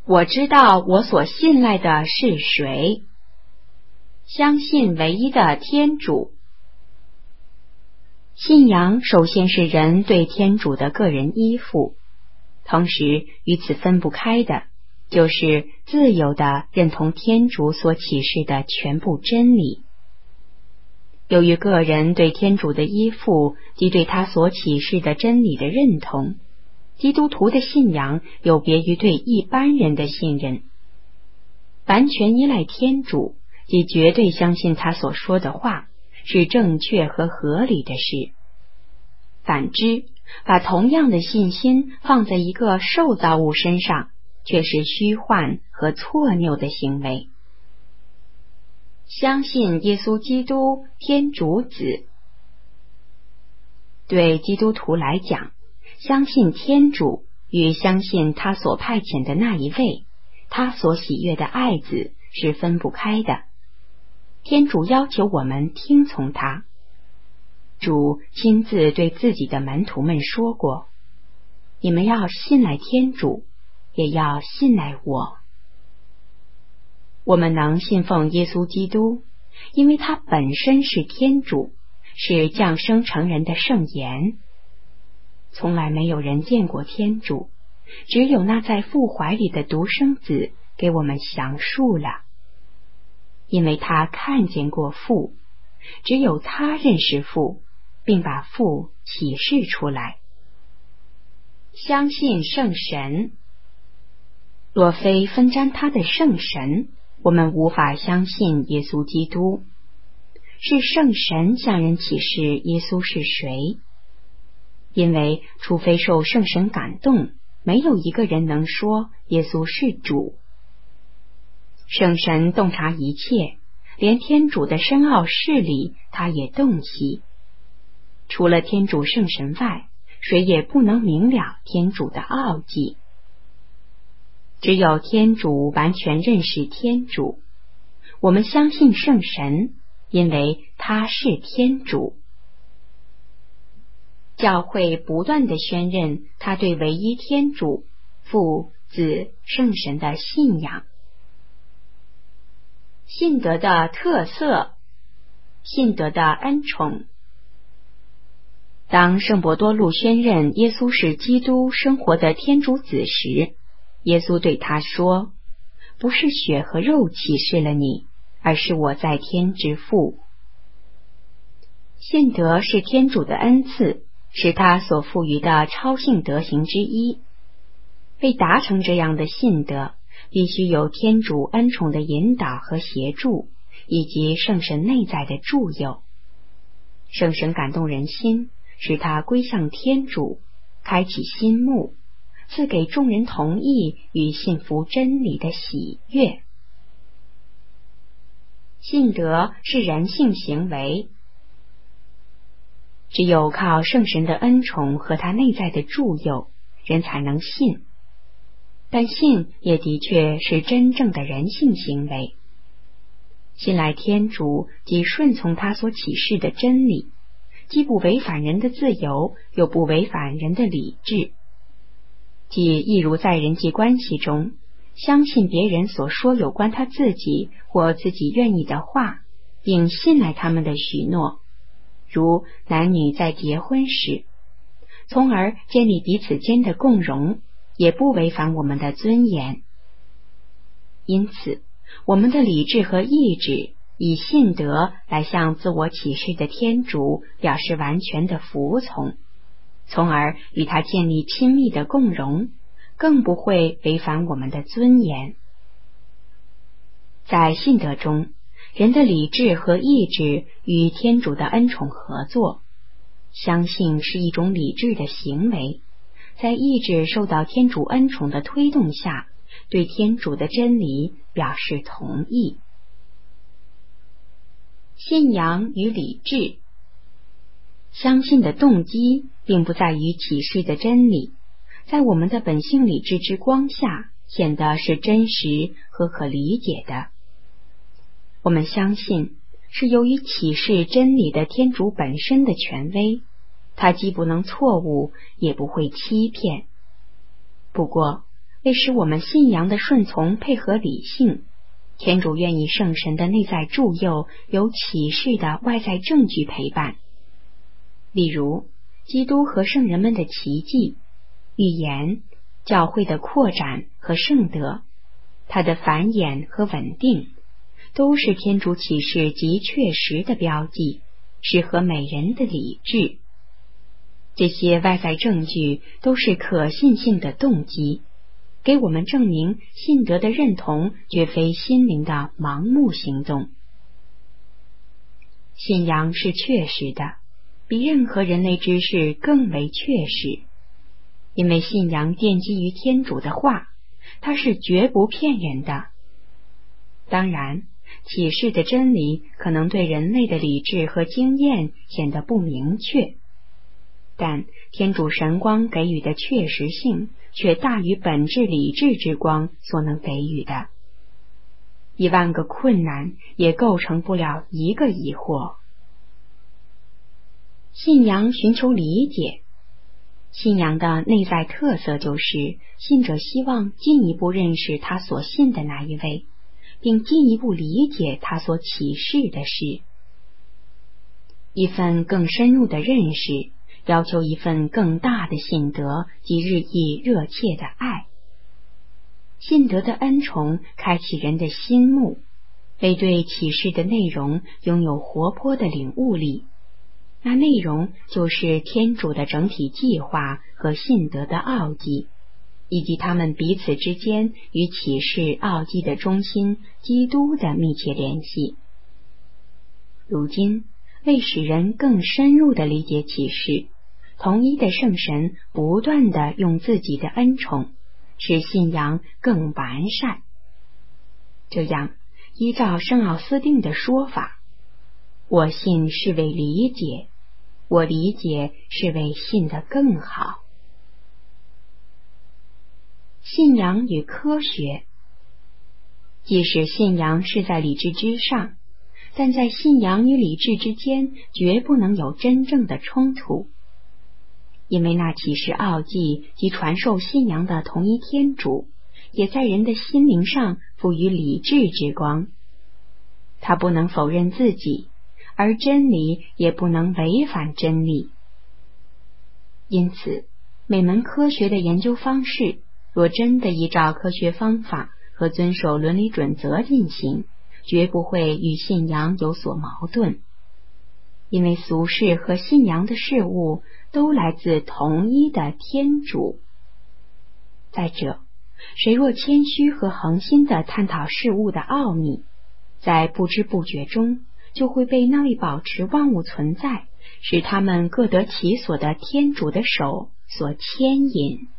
我知道我所信赖的是谁，相信唯一的天主。信仰首先是人对天主的个人依附，同时与此分不开的就是自由地认同天主所启示的全部真理。由于个人对天主的依附及对他所启示的真理的认同，基督徒的信仰有别于对一般人的信任。完全依赖天主，即绝对相信他所说的话，是正确和合理的事。反之，把同样的信心放在一个受造物身上，却是虚幻和错谬的行为。相信耶稣基督，天主子。对基督徒来讲，相信天主与相信他所派遣的那一位，他所喜悦的爱子是分不开的。天主要求我们听从他。主亲自对自己的门徒们说过：你们要信赖天主，也要信赖我。我们能信奉耶稣基督，因为他本身是天主，是降生成人的圣言。从来没有人见过天主，只有那在父怀里的独生子给我们详述了。因为他看见过父，只有他认识父，并把父启示出来。相信圣神。若非分沾他的圣神，我们无法相信耶稣基督。是圣神向人启示耶稣是谁，因为除非受圣神感动，没有一个人能说耶稣是主。圣神洞察一切，连天主的深奥事理他也洞悉。除了天主圣神外，谁也不能明了天主的奥迹。只有天主完全认识天主。我们相信圣神，因为他是天主。教会不断地宣认他对唯一天主、父、子、圣神的信仰。信德的特色，信德的恩宠。当圣伯多禄宣认耶稣是基督生活的天主子时，耶稣对他说：不是血和肉启示了你，而是我在天之父。信德是天主的恩赐，是他所赋予的超性德行之一。为达成这样的信德，必须有天主恩宠的引导和协助，以及圣神内在的助佑。圣神感动人心，使他归向天主，开启心目，赐给众人同意与信服真理的喜悦。信德是人性行为，只有靠圣神的恩宠和他内在的助佑，人才能信。但信也的确是真正的人性行为。信赖天主即顺从他所启示的真理，既不违反人的自由，又不违反人的理智。即一如在人际关系中，相信别人所说有关他自己或自己愿意的话，并信赖他们的许诺，如男女在结婚时，从而建立彼此间的共荣，也不违反我们的尊严。因此，我们的理智和意志以信德来向自我启示的天主表示完全的服从，从而与他建立亲密的共荣，更不会违反我们的尊严。在信德中，人的理智和意志与天主的恩宠合作。相信是一种理智的行为，在意志受到天主恩宠的推动下，对天主的真理表示同意。信仰与理智。相信的动机并不在于启示的真理，在我们的本性理智之光下，显得是真实和可理解的。我们相信是由于启示真理的天主本身的权威，他既不能错误，也不会欺骗。不过， 为使我们信仰的顺从配合理性，天主愿意圣神的内在助佑有启示的外在证据陪伴，例如基督和圣人们的奇迹、预言、教会的扩展和圣德，它的繁衍和稳定，都是天主启示极确实的标记，适合每人的理智。这些外在证据都是可信性的动机，给我们证明信德的认同绝非心灵的盲目行动。信仰是确实的，比任何人类知识更为确实，因为信仰奠基于天主的话，它是绝不骗人的。当然，启示的真理可能对人类的理智和经验显得不明确，但天主神光给予的确实性却大于本质理智之光所能给予的。10000个困难也构成不了一个疑惑。信仰寻求理解，信仰的内在特色就是信者希望进一步认识他所信的那一位，并进一步理解他所启示的事。一份更深入的认识要求一份更大的信德及日益热切的爱。信德的恩宠开启人的心目，为对启示的内容拥有活泼的领悟力。那内容就是天主的整体计划和信德的奥迹，以及他们彼此之间与启示奥迹的中心基督的密切联系。如今，为使人更深入地理解启示，统一的圣神不断地用自己的恩宠，使信仰更完善。这样，依照圣奥斯定的说法，我信是为理解，我理解是为信得更好。信仰与科学，即使信仰是在理智之上，但在信仰与理智之间绝不能有真正的冲突，因为那启示奥迹及传授信仰的同一天主，也在人的心灵上赋予理智之光。他不能否认自己，而真理也不能违反真理。因此，每门科学的研究方式若真的依照科学方法和遵守伦理准则进行，绝不会与信仰有所矛盾，因为俗事和信仰的事物都来自同一的天主。再者，谁若谦虚和恒心地探讨事物的奥秘，在不知不觉中就会被那位保持万物存在，使他们各得其所的天主的手所牵引。